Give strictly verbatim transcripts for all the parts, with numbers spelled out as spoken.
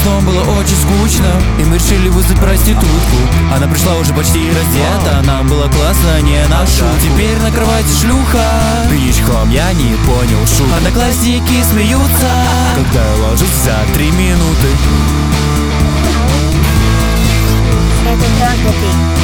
окном было очень скучно, и мы решили вызвать проститутку. Она пришла уже почти раздета, нам было классно, не ношу. Теперь на кровати шлюха, видишь хлам, я не понял шут. Одноклассники смеются, когда я ложусь за три минуты. Это правда ты.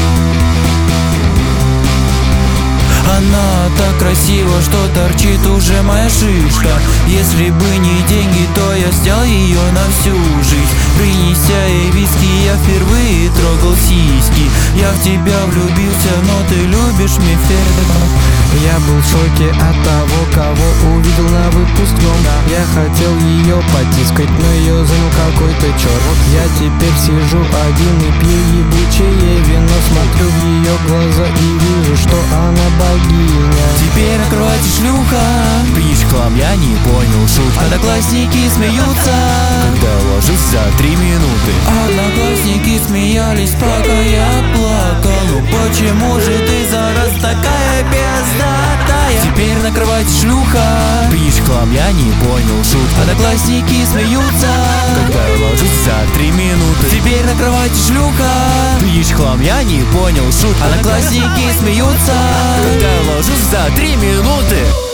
Она так красива, что торчит уже моя шишка. Если бы не деньги, то я снял ее на всю жизнь. Принеся ей виски, я впервые трогал сиськи. Я в тебя влюбился, но ты любишь Мефедова. Я был в шоке от того, кого увидел на выпускном. Я хотел ее потискать, но ее занял какой-то черт. Я теперь сижу один и пью ебучее вино. Смотрю в ее глаза и вижу, что она богиня. Теперь на кровати шлюха, видишь хлам, я не понял шут. Одноклассники смеются, когда я ложусь за три минуты. Одноклассники смеялись, пока я плакал. Ну почему же ты зараз такая пиздатая? Теперь на кровати шлюха, видишь хлам, я не понял шут. Одноклассники смеются, когда я ложусь за три минуты. Теперь на кровати шлюха, видишь хлам, я не понял шут. Одноклассники смеются, когда я ложусь за три минуты.